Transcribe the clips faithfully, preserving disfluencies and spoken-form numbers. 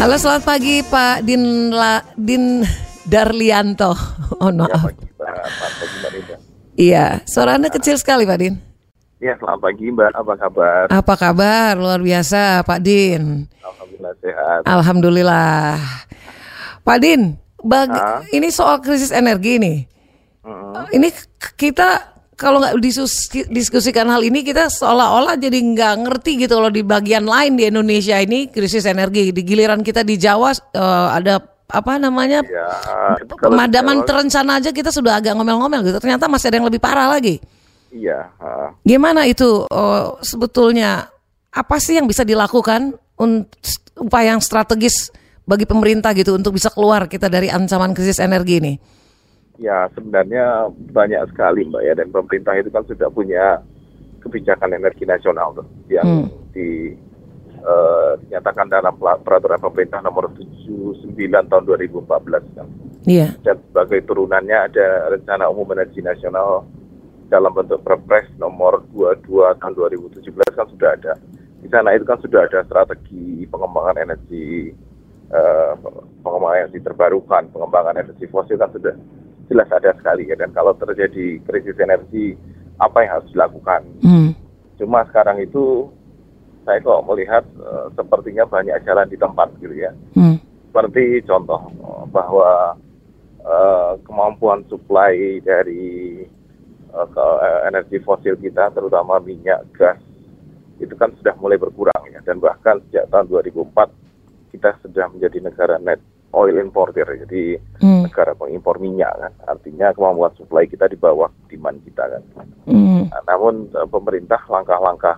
Halo, selamat pagi Pak Din La, Din Darlianto. Oh no. Ya, pagi, Mbak. Selamat pagi, Mbak Linda. Iya, suara Anda kecil sekali Pak Din. Ya, selamat pagi Mbak. Apa kabar? Apa kabar? Luar biasa Pak Din. Alhamdulillah sehat. Alhamdulillah. Pak Din, bag- Ah. ini soal krisis energi nih. Mm-mm. Ini kita kalau nggak disus- diskusikan hal ini, kita seolah-olah jadi nggak ngerti gitu loh di bagian lain di Indonesia ini krisis energi. Di giliran kita di Jawa eh, ada apa namanya Ya, kalau pemadaman Jawa- terencana aja kita sudah agak ngomel-ngomel gitu. Ternyata masih ada yang lebih parah lagi. Iya. ah. Gimana itu eh, sebetulnya? Apa sih yang bisa dilakukan untuk upaya yang strategis bagi pemerintah gitu untuk bisa keluar kita dari ancaman krisis energi ini? Ya, sebenarnya banyak sekali Mbak ya. Dan pemerintah itu kan sudah punya kebijakan energi nasional tuh, yang Hmm. di eh, dinyatakan dalam pela- peraturan pemerintah nomor tujuh puluh sembilan tahun dua ribu empat belas kan. Iya. Dan sebagai turunannya ada Rencana Umum Energi Nasional dalam bentuk Perpres nomor dua puluh dua tahun dua ribu tujuh belas kan sudah ada. Di sana itu kan sudah ada strategi pengembangan energi eh, pengembangan energi terbarukan, pengembangan energi fosil kan sudah jelas ada sekali ya. Dan kalau terjadi krisis energi, apa yang harus dilakukan? Hmm. Cuma sekarang itu saya kok melihat eh, sepertinya banyak jalan di tempat gitu ya. Hmm. Seperti contoh eh, bahwa eh, kemampuan suplai dari eh, ke, eh, energi fosil kita, terutama minyak, gas, itu kan sudah mulai berkurang ya. Dan bahkan sejak tahun dua ribu empat kita sudah menjadi negara net oil importer, jadi Hmm. negara pengimpor minyak kan. Artinya kemampuan suplai kita di bawah demand kita kan. Hmm. Nah, namun eh, pemerintah langkah-langkah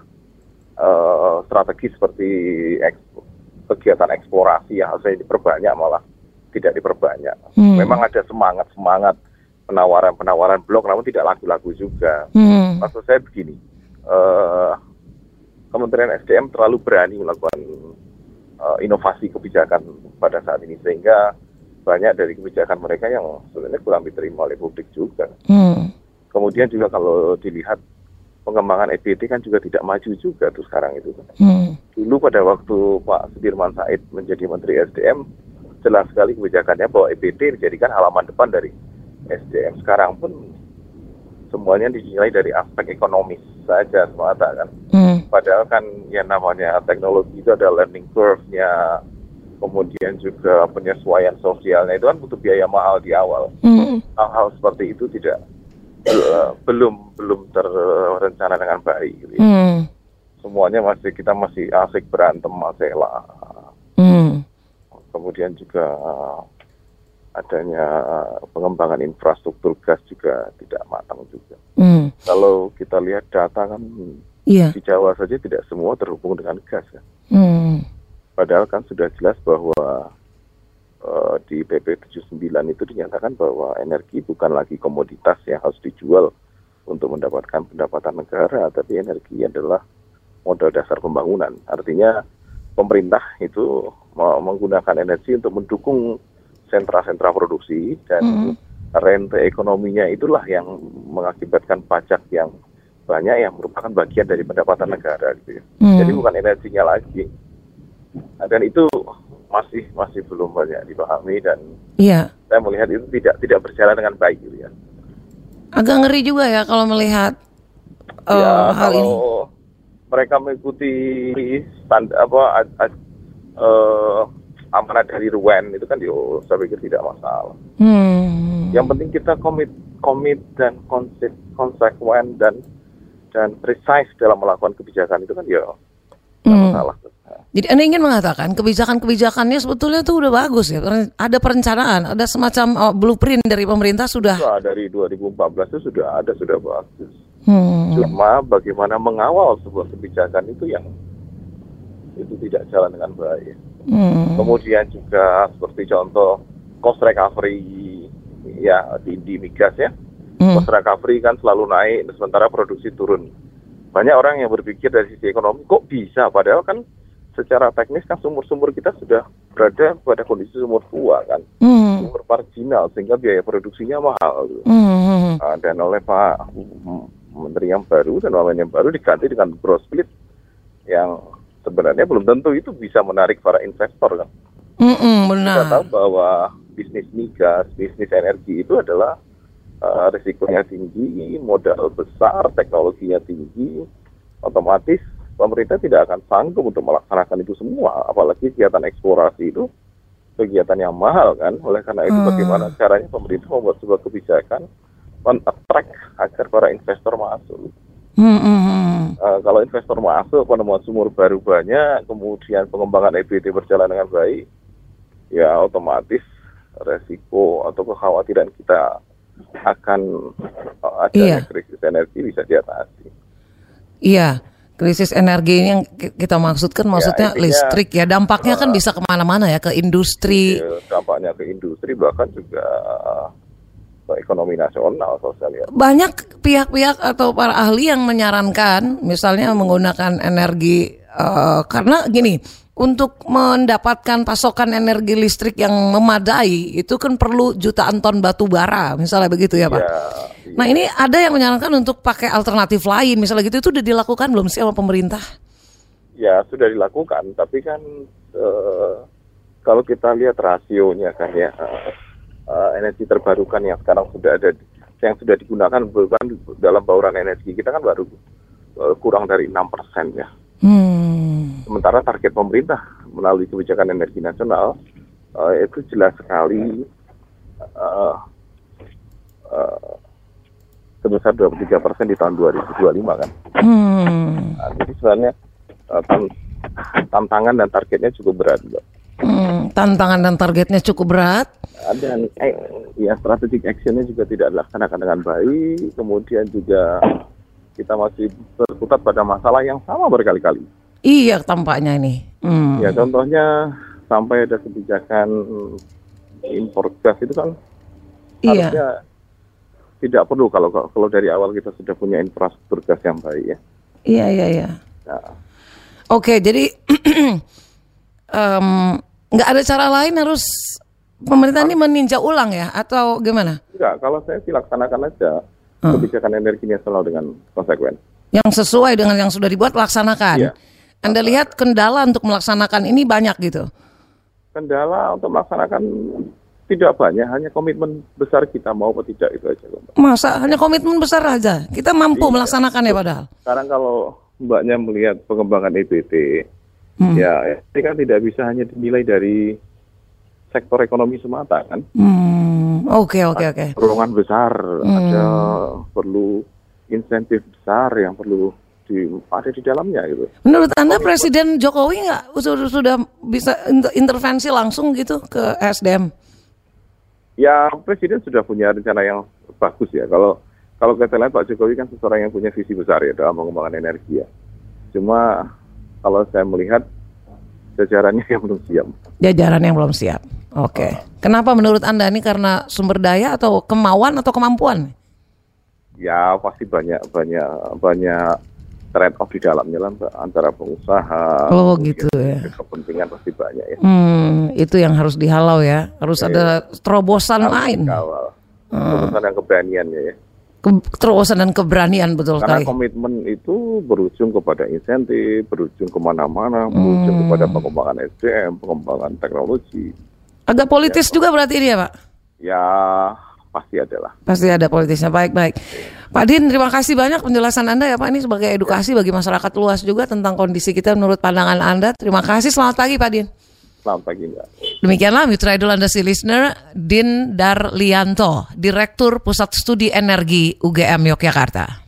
eh, strategi seperti eks- kegiatan eksplorasi yang harusnya diperbanyak malah tidak diperbanyak. Hmm. Memang ada semangat-semangat penawaran-penawaran blok, namun tidak laku-laku juga. Hmm. Maksud saya begini, eh, Kementerian S D M terlalu berani melakukan eh, inovasi kebijakan pada saat ini, sehingga banyak dari kebijakan mereka yang sebenarnya kurang diterima oleh publik juga. Hmm. Kemudian juga kalau dilihat pengembangan E B T kan juga tidak maju juga tuh sekarang itu. Hmm. Dulu pada waktu Pak Sudirman Said menjadi Menteri S D M, jelas sekali kebijakannya bahwa E B T dijadikan halaman depan dari S D M. Sekarang pun semuanya dinilai dari aspek ekonomis saja semata kan. Hmm. Padahal kan yang namanya teknologi itu ada learning curve-nya, kemudian juga penyesuaian sosialnya, itu kan butuh biaya mahal di awal. Hmm. Hal-hal seperti itu tidak eh, belum belum terencana dengan baik gitu ya. Hmm. Semuanya masih kita masih asik berantem masalah. Hmm. Kemudian juga eh, adanya eh, pengembangan infrastruktur gas juga tidak matang juga. Hmm. Kalau kita lihat data kan Iya. di Jawa saja tidak semua terhubung dengan gas kan. Hmm. Padahal kan sudah jelas bahwa eh, di P P tujuh puluh sembilan itu dinyatakan bahwa energi bukan lagi komoditas yang harus dijual untuk mendapatkan pendapatan negara, tapi energi adalah modal dasar pembangunan. Artinya pemerintah itu mau menggunakan energi untuk mendukung sentra-sentra produksi, dan Mm. rente ekonominya itulah yang mengakibatkan pajak yang banyak yang merupakan bagian dari pendapatan negara gitu ya. Mm. Jadi bukan energinya lagi. Nah, dan itu masih masih belum banyak dipahami, dan Iya. saya melihat itu tidak tidak berjalan dengan baik gitu ya. Agak ngeri juga ya kalau melihat eh, Ya, hal kalau ini. mereka mengikuti standar apa ad, ad, eh, amanat dari R U N itu kan, yo saya pikir tidak masalah. Hmm. Yang penting kita komit komit dan konse- konsekuen dan dan precise dalam melakukan kebijakan itu kan, ya tidak Hmm. masalah. Jadi Anda ingin mengatakan kebijakan-kebijakannya sebetulnya tuh udah bagus ya. Ada perencanaan, ada semacam oh, blueprint dari pemerintah sudah. Nah, dari dua ribu empat belas itu sudah ada, sudah bagus. Hmm. Cuma bagaimana mengawal sebuah kebijakan itu yang itu tidak jalan dengan baik. Hmm. Kemudian juga seperti contoh cost recovery ya di, di migas ya. Hmm. Cost recovery kan selalu naik sementara produksi turun. Banyak orang yang berpikir dari sisi ekonomi, kok bisa? Padahal kan secara teknis kan sumur-sumur kita sudah berada pada kondisi sumur tua kan. Hmm. Sumur marginal, sehingga biaya produksinya mahal. Hmm. Nah, dan oleh Pak Menteri yang baru dan wamen yang baru diganti dengan growth split yang sebenarnya belum tentu itu bisa menarik para investor kan. Mm-mm, benar. Kita tahu bahwa bisnis migas, bisnis energi itu adalah uh, risikonya tinggi, modal besar, teknologinya tinggi, otomatis pemerintah tidak akan sanggup untuk melaksanakan itu semua, apalagi kegiatan eksplorasi itu kegiatan yang mahal kan. Oleh karena itu hmm. bagaimana caranya pemerintah membuat sebuah kebijakan men-attract agar para investor masuk. Hmm, hmm. Uh, kalau investor masuk, penemuan sumur baru banyak, kemudian pengembangan E B T berjalan dengan baik, ya otomatis resiko atau kekhawatiran kita akan uh, adanya iya. krisis energi bisa diatasi. Iya, krisis energi ini yang kita maksudkan, maksudnya ya, listrik ya, dampaknya uh, kan bisa kemana-mana ya, ke industri. Iya, dampaknya ke industri, bahkan juga ke ekonomi nasional, sosial. Banyak pihak-pihak atau para ahli yang menyarankan, misalnya menggunakan energi, uh, karena gini, untuk mendapatkan pasokan energi listrik yang memadai itu kan perlu jutaan ton batu bara, misalnya begitu ya Pak. Ya, iya. Nah ini ada yang menyarankan untuk pakai alternatif lain, misalnya gitu, itu udah dilakukan belum sih sama pemerintah? Ya sudah dilakukan, tapi kan uh, kalau kita lihat rasionya kan ya, uh, uh, energi terbarukan yang sekarang sudah ada, yang sudah digunakan bukan dalam bauran energi kita kan baru uh, kurang dari enam persen ya. Hmm. Sementara target pemerintah melalui kebijakan energi nasional uh, itu jelas sekali uh, uh, sebesar dua puluh tiga persen di tahun dua ribu dua puluh lima kan. Hmm. Nah, jadi sebenarnya uh, tan- tantangan dan targetnya cukup berat. Hmm, tantangan dan targetnya cukup berat. Dan eh, ya strategic actionnya juga tidak dilaksanakan dengan baik. Kemudian juga kita masih berkutat pada masalah yang sama berkali-kali. Iya, tampaknya ini. Hmm. Ya, contohnya sampai ada kebijakan impor gas itu kan iya. harusnya tidak perlu kalau kalau dari awal kita sudah punya infrastruktur gas yang baik ya. Iya, iya, iya. Nah. Oke, jadi um, nggak ada cara lain, harus pemerintah ini meninjau ulang ya, atau gimana? Enggak, kalau saya sih laksanakan aja kebijakan hmm. energi nasional dengan konsekuen. Yang sesuai dengan yang sudah dibuat, laksanakan. Iya. Anda lihat kendala untuk melaksanakan ini banyak gitu? Kendala untuk melaksanakan tidak banyak, hanya komitmen besar kita mau atau tidak, itu aja. Masa hanya komitmen besar aja? Kita mampu iya. melaksanakannya padahal? Sekarang kalau Mbaknya melihat pengembangan E B T, hmm. ya ini kan tidak bisa hanya dinilai dari sektor ekonomi semata kan? Hmm. Oke oke oke. Dorongan besar, hmm. ada perlu insentif besar yang perlu di, ada di dalamnya gitu. Menurut Anda Presiden Jokowi nggak sudah, sudah bisa intervensi langsung gitu ke S D M? Ya, Presiden sudah punya rencana yang bagus ya. Kalau kalau kita lihat Pak Jokowi kan seseorang yang punya visi besar ya dalam pengembangan energi ya. Cuma kalau saya melihat jajarannya yang belum siap. Jajaran yang belum siap. Oke. Okay. Uh. Kenapa menurut Anda ini, karena sumber daya atau kemauan atau kemampuan? Ya pasti banyak banyak banyak trade off di dalamnya lah antara pengusaha. Oh gitu ya. Kepentingan pasti banyak ya. Hmm, itu yang harus dihalau ya. Harus ya, ada terobosan harus lain. Dikawal. Terobosan dan keberanian ya. Ke- terobosan dan keberanian betul Karena sekali. Karena komitmen itu berujung kepada insentif, berujung kemana-mana, berujung hmm. kepada pengembangan S D M, pengembangan teknologi. Agak politis ya, juga berarti ini ya Pak? Ya pasti ada lah. Pasti ada politisnya. Baik-baik. Pak Din, terima kasih banyak penjelasan Anda ya Pak. Ini sebagai edukasi bagi masyarakat luas juga tentang kondisi kita menurut pandangan Anda. Terima kasih. Selamat pagi Pak Din. Selamat pagi Mbak. Demikianlah Mitra Idol Anda si listener, Din Darlianto, Direktur Pusat Studi Energi U G M Yogyakarta.